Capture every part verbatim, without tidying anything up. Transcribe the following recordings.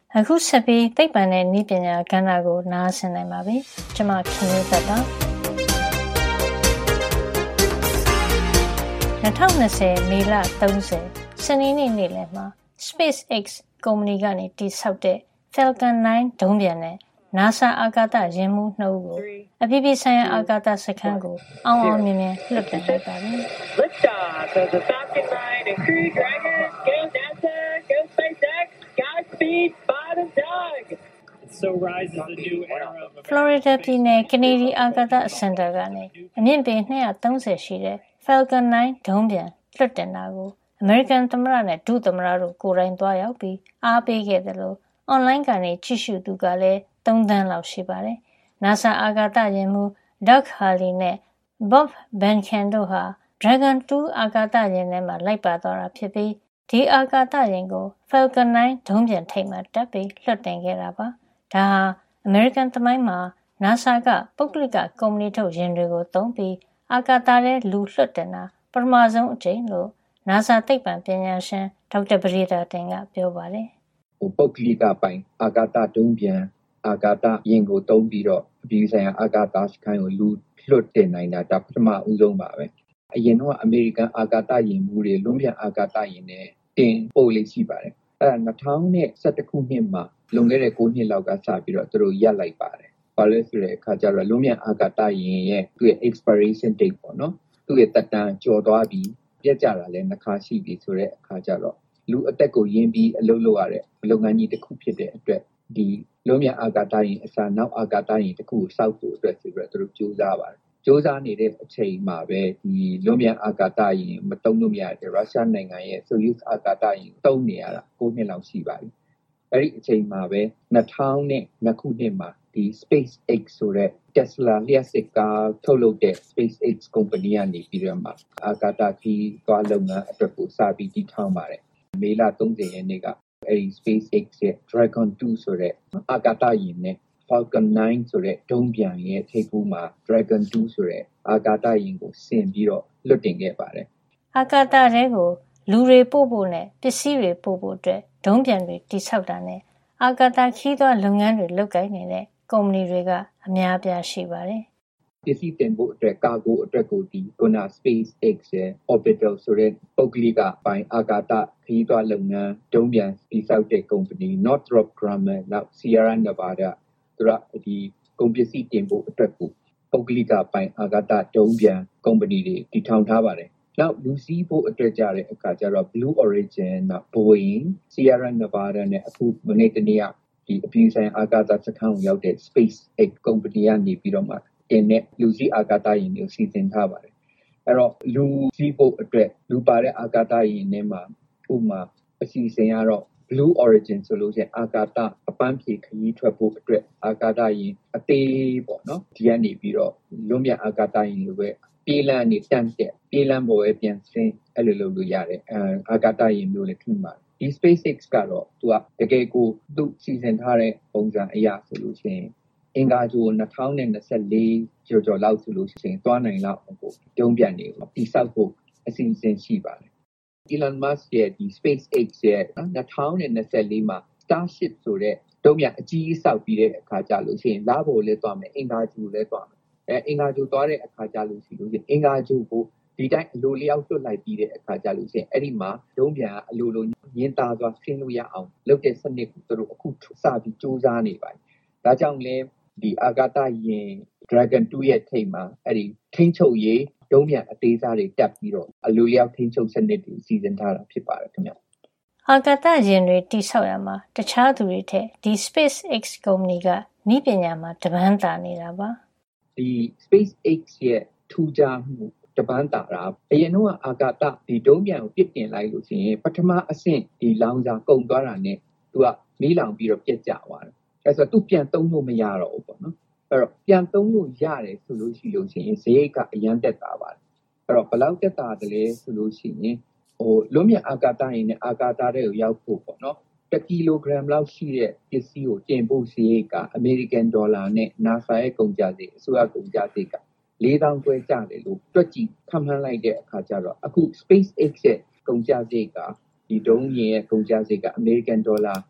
အခုဆက်ပြီးသိပ္ပံနဲ့နည်းပညာကဏ္ဍကိုနားဆင်နိုင်ပါပြီ။ကျွန်မခင်မျိုးသက်ပါ။၂၀၂၀မေလ၃၀စနေနေ့နေ့လယ်မှာ SpaceX ကုမ္ပဏီကနေတည်ဆောက်တဲ့ Falcon နိုင်းဒုံးပျံနဲ့ NASA အာကာသယာဉ်မှူးနှစ်ဦးကိုအပြည်ပြည်ဆိုင်ရာအာကာသစခန်းကိုအောင်အောင်မြင်မြင်လွှတ်တင်လိုက်ပါပြီ။ Liftoff of the Falcon nine and Crew Dragon. Go NASA, go SpaceX, Godspeed, Bob and Doug. So rises a new era of Florida ပြည်နယ် Kennedy အာကာသစင်တာကနေအမြင့်ပေ၂၃၀ရှိတဲ့ Falcon နိုင်းဒုံးပျံလွှတ်တင်တာကိုအမေရိကန်သမ္မတနဲ့ဒုသမ္မတတို့ကိုယ်တိုင်သွားရောက်ပြီးအားပေးခဲ့တယ်လို့အွန်လိုင်းကနေကြည့်ရှုသူကလည်း၃သန်းလောက်ရှိပါတယ်။ NASA အာကာသယာဉ်မှူး Doug Hurley နဲ့ Bob Behnken တို့ဟာ Dragon ၂ အာကာသယာဉ်ထဲမှာလိုက်ပါသွားတာဖြစ်ပြီးဒီအာကာသယာဉ်ကို Falcon နိုင်းဒုံးပျံထိပ်မှာတက်ပြီးလွှတ်တင်ခဲ့တာပါ။ဒါဟာအမေရိကန်သမိုင်းမှာ NASA ကပုဂ္ဂလိကကုမ္ပဏီထုတ်ယာဉ်တွေကိုသုံးပြီးအာကာသထဲလူလွှတ်တင်တာပထမဆုံးအကြိမ်လို့ NASA သိပ္ပံပညာရှင်ဒေါက်တာပရိဒါတင်ကပြောပါတယ်။ပုဂ္ဂလိကပိုင်အာကာသဒုံးပျံအာကာသယာဉ်ကိုသုံးပြီးတော့အပြည်ဆိုင်ရာအာကာသစခန်းကိုလူလွှတ်တင်နိုင်တာဒါပထမဦးဆုံးပါပဲ။အရင်တော့အမေရိကန်အာကာသယာဉ်မှူးတွေလွန်ပြန်အာကာသယာဉ်နဲ့တင်ပို့လေးရှိပါတယ်။အဲဒါ၂၀၁၁ခုနှစ်မှာလွန်ခဲ့တဲ့၉နှစ်လောက်ကစပြီးတော့သူတို့ရပ်လိုက်ပါတယ်။ဘာလို့လဲဆိုတဲ့အခါကျတော့လွန်ပြန်အာကာသယာဉ်ရဲ့သူ့ရဲ့ expiration date ပေါ့နော်။သူ့ရဲ့သက်တမ်းကျော်သွားပြီးပြတ်ကျတာလည်းနှစ်ခါရှိပြီဆိုတဲ့အခါကျတော့လူအသက်ကိုယဉ်ပြီးအလုပ်လုပ်ရတဲ့လုပ်ငန်းကြီးတစ်ခုဖြစ်တဲ့အတွက်ဒီလွန်ပြန်အာကာသယာဉ်အစားနောက်အာကာသယာဉ်တစ်ခုကိုစောက်ဖို့အတွက်ဆိုပြီးတော့သူတို့ကြိုးစားပါတယ်။ကြိုးစားနေတဲ့အချိန်မှာပဲဒီလွန်ပြန်အာကာသယာဉ်မတုံ့လို့မရတဲ့ရုရှားနိုင်ငံရဲ့ Soyuz အာကာသယာဉ်တုံ့နေရတာ၉နှစ်လောက်ရှိပါပြီ။အဲ့ဒီအချိန်မှာပဲ၂၀၀၂ခုနှစ်မှာဒီ SpaceX ဆိုတဲ့ Tesla လျှပ်စစ်ကားထုတ်လုပ်တဲ့ SpaceX ကုမ္ပဏီကနေပြီးတော့မှအာကာသခီးသွားလုပ်ငန်းအတွက်ကိုစပြီးတည်ထောင်ပါတယ်။မေလ၃၀ရက်နေ့ကအဲဒီ SpaceX ရဲ့ Dragon ၂ဆိုတဲ့အာကာသယာဉ်နဲ့ Falcon နိုင်းဆိုတဲ့ဒုံးပျံရဲ့ထိပ်ဖူးမှာ Dragon ၂ဆိုတဲ့အာကာသယာဉ်ကိုဆင်ပြီးတော့လွှတ်တင်ခဲ့ပါတယ်။အာကာသထဲကိုလူတွေပို့ဖို့နဲ့ပစ္စည်းတွေပို့ဖို့အတွက်ဒုံးပျံတွေတိစောက်တာနဲ့အာကာသခီးသွားလုပ်ငန်းတွေလုပ်ကိုင်နေတဲ့ကုမ္ပဏီတွေကအများအပြားရှိပါတယ်။ပစ္စည်းတင်ဖို့အတွက်ကာဂိုအတွက်ကိုဒီခုန SpaceX ရဲ့ Orbital ဆိုတဲ့ပုဂ္ဂလိကပိုင်းအာကာသခီးသွားလုပ်ငန်းဒုံးပျံတိစောက်တဲ့ကုမ္ပဏီ Northrop Grumman နောက် Sierra Nevada သူကဒီကုန်ပစ္စည်းတင်ဖို့အတွက်ကိုပုဂ္ဂလိကပိုင်းအာကာသဒုံးပျံကုမ္ပဏီတွေတည်ထောင်ထားပါတယ်။နောက်လူစီးဖို့အတွက်ကြတဲ့အခါကျတော့ Blue Origin နောက် Boeing, Sierra Nevada နဲ့အခုမနေ့တနေ့ကဒီအပြည်ဆိုင်အာကာသစခန်းကိုရောက်တဲ့ SpaceX ကုမ္ပဏီကနေပြီးတော့မှတင်တဲ့လူစီးအာကာသယာဉ်တွေကိုစီစဉ်ထားပါတယ်။အဲ့တော့လူစီးဖို့အတွက်လူပါတဲ့အာကာသယာဉ်ထဲမှာဥပမာအစီအစဉ်ကတော့ Blue Origin ဆိုလို့ရှိရင်အာကာသအပန်းဖြေခရီးထွက်ဖို့အတွက်အာကာသယာဉ်အသေးပေါ့နော်ဒီကနေပြီးတော့လွန်ပြန်အာကာသယာဉ်လိုပဲပြေးလန်းနေတန့်တဲ့ပြေးလန်းပေါ်ပဲပြန်ဆင်းအဲ့လိုလုပ်လို့ရတယ်အာကာသယာဉ်မျိုးလည်းထင်ပါတယ်ဒီ SpaceX ကတော့သူကတကယ်ကိုသူစီစဉ်ထားတဲ့ပုံစံအရာဆိုလို့ရှိရင်အင်္ဂါဂြိုလ်၂၀၂၄ကျော်ကျော်လောက်ဆိုလို့ရှိရင်သွားနိုင်လောက်ကိုဒုံးပျံနေကိုတိစောက်ဖို့အစီအစဉ်ရှိပါတယ်Elon Musk ရဲ့ဒီ SpaceX ရဲ့၂၀၂၄မှာ Starship ဆိုတဲ့ဒုံးပျံအကြီးကြီးစောက်ပြီးတဲ့အခါကျလို့ရှိရင်လပေါ်လည်းသွားမယ်အင်္ဂါဂြိုလ်လည်းသွားမယ်အဲအင်္ဂါဂြိုလ်သွားတဲ့အခါကျလို့ရှိလို့အင်္ဂါဂြိုလ်ကိုဒီတိုင်းအလိုလျောက်လွတ်လိုက်ပြီးတဲ့အခါကျလို့ရှိရင်အဲ့ဒီမှာဒုံးပျံအလိုလိုညင်သားစွာဆင်းလို့ရအောင်လုပ်တဲ့စနစ်ကိုသူတို့အခုစပြီးစူးစမ်းနေပါတယ်ဒါကြောင့်လဲဒီအာကာသယာဉ် Dragon ၂ရဲ့ထိပ်မှာအဲ့ဒီထိန်းချုပ်ရေးဒုံးပျံအသေးစားတွေတက်ပြီးတော့အလိုလျောက်ထိန်းချုပ်စနစ်တွေစီစဉ်ထားတာဖြစ်ပါတယ်ခင်ဗျအာကာသယာဉ်တွေတိစောက်ရမှာတခြားသူတွေထက်ဒီ SpaceX ကုမ္ပဏီကနည်းပညာမှာတပန်းတာနေတာပါဒီ SpaceX ရဲ့ထူးခြားမှုတပန်းတာတာအရင်တော့အာကာသဒီဒုံးပျံကိုပြစ်တင်လိုက်လို့ရှိရင်ပထမအဆင့်ဒီလောင်စာကုန်သွားတာနဲ့သူကမီးလောင်ပြီးတော့ပြတ်ကျသွားတယ်အဲဆိုသူပြန်သုံးလို့မရတော့ဘူးပေါ့နော်အဲ့တော့ပြန်သုံးလို့ရတယ်ဆိုလို့ရှိလို့ရှိရင်ဈေးကအရန်တက်တာပါတယ်အဲ့တော့ဘယ်လောက်တက်တာတလဲဆိုလို့ရှိရင်ဟိုလွန်မြအာကာသယာဉ်နဲ့အာကာသတွေကိုရောက်ဖို့ပေါ့နော်တစ်ကီလိုဂရမ်လောက်ရှိတဲ့ပစ္စည်းကိုတင်ဖို့ဈေးကအမေရိကန်ဒေါ်လာနဲ့ NASA ရဲ့ကုန်ကျစရိတ်အစိုးရကုန်ကျစရိတ်က၄သောင်းကျွဲကျတယ်လို့တွက်ကြည့်ခန့်မှန်းလိုက်တဲ့အခါကျတော့အခု SpaceX ရဲ့ကုန်ကျစရိတ်ကဒီဒုံးယာဉ်ရဲ့ကုန်ကျစရိတ်ကအမေရိကန်ဒေါ်လာ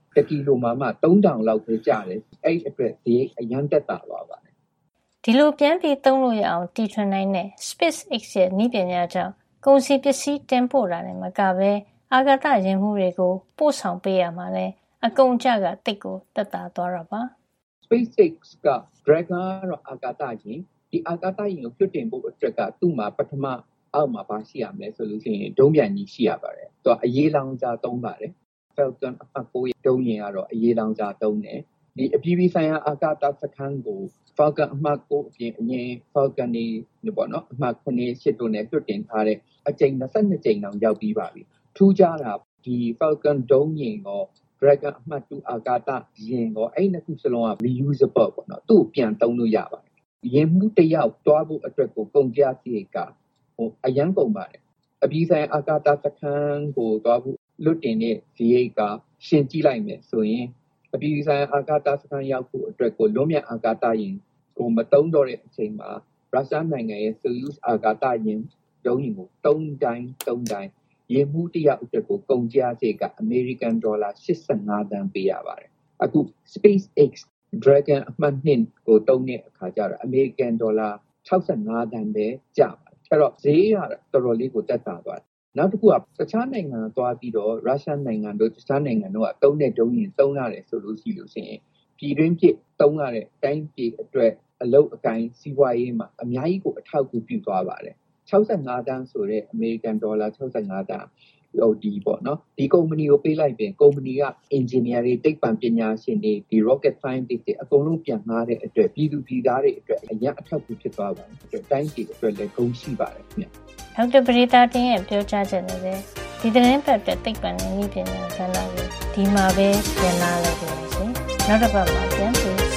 တကီလိုမှမှသုံးထောင်လောက်ပဲကျတယ်အဲ့အတွက်ဒီအရန်တက်တာပါပါဒီလိုပြန်ပြီးသုံးလို့ရအောင်တီထွင်နိုင်တဲ့ SpaceX ရဲ့နည်းပညာကြောင့်ကုန်စည်ပစ္စည်းတင်ပို့တာနဲ့မကပဲအာကာသယာဉ်မှုတွေကိုပို့ဆောင်ပေးရမှာလဲအကုန်ကြကတိတ်ကိုတက်တာသွားတာပါ SpaceX က Dragon တော့အာကာသယာဉ်ဒီအာကာသယာဉ်ကိုလွှတ်တင်ဖို့အတွက်ကသူ့မှာပထမအောက်မှာပါရှိရမယ်ဆိုလို့ရှိရင်ဒုံးပြန်ကြီးရှိရပါတယ်သူကအရေးလောင်စာသုံးပါတယ် Falcon အမှတ်ကိုဒုံးရင်ကတော့အရေးလောင်စာသုံးတယ်ဒီအပြည်ပြည်ဆိုင်ရာအာကာသစခန်းကို Falcon အမှတ်ကိုအပြင်အရင် Falcon နေပေါ့နော်အမှတ်ခုနှစ် ရှစ်တို့နဲ့လွှတ်တင်ထားတဲ့အကြိမ်၂၂ကြိမ်တောင်ရောက်ပြီးပါပြီထူးခြားတာဒီ Falcon ဒုံးရင်ကို Dragon အမှတ်twoအာကာသယာဉ်ကိုအဲ့နှစ်ခုစလုံးက reusable ပေါ့နော်သူ့ပြန်သုံးလို့ရပါတယ်ယာဉ်မှုတစ်ယောက်တွားဖို့အတွက်ကိုကုန်ကျစရိတ်ကဟိုအရန်ကုန်ပါတယ်အပြည်ဆိုင်အာကာသစခန်းကိုတွားဖို့လွတ်တင်တဲ့စရိတ်ကရှင်းကြည့်လိုက်မယ်ဆိုရင်အပြည်ဆိုင်အာကာသစခန်းရောက်ဖို့အတွက်ကိုလွန်မြတ်အာကာသယာဉ်ကိုမတုံးတော့တဲ့အချိန်မှာရုရှားနိုင်ငံရဲ့ Soyuz အာကာသယာဉ်ဒုံးယာဉ်ကိုသုံးတိုင်းသုံးတိုင်းယာဉ်မှုတစ်ယောက်အတွက်ကိုကုန်ကျစရိတ်က American Dollar ၈၅သန်းပေးရပါတယ်အခု SpaceX Dragon အမှတ်twoကိုတုံးတဲ့အခါကျတော့ American Dollar ၆၅သန်းပဲကျပါတယ်အဲ့တော့ဈေးကတော်တော်လေးကိုတက်တာသွားတယ်နောက်တစ်ခုကတခြားနိုင်ငံသွားပြီးတော့ရုရှားနိုင်ငံတို့တခြားနိုင်ငံတို့ကတုံးတဲ့ဒုံးရင်တုံးရတယ်ဆိုလို့ရှိလို့ရှိရင်ပြည်တွင်းဖြစ်တုံးရတဲ့တိုင်းပြည်အတွက်အလုတ်အကိုင်းစီးပွားရေးမှာအများကြီးကိုအထောက်အကူပြုသွားပါတယ်၆၅သန်းဆိုတဲ့ American Dollar ၆၅သန်းဟိုဒီပေါ့နော်ဒီကုမ္ပဏီကိုပေးလိုက်ပြင်ကုမ္ပဏီက engineer တွေတိတ်ပံပညာရှင်တွေဒီ rocket scientist တွေအကုန်လုံးပြန်ငှားတဲ့အတွက်ပြည်သူပြည်သားတွေအတွက်အရင်အထောက်အကူဖြစ်သွားပါတယ်အတွက်တိုင်းပြည်အတွက်လည်းဂုဏ်ရှိပါတယ်ခင်ဗျဒေါက်တာပရိသတင်ရဲ့ပြောကြားချက်နဲ့ပဲဒီသတင်းပတ်တဲ့တိတ်ပံနဲ့ဤပညာကဏ္ဍကိုဒီမှာပဲပြန်လာလိုက်ပါမယ်ရှင်နောက်တစ်ပတ်မှာပြန်ပြီး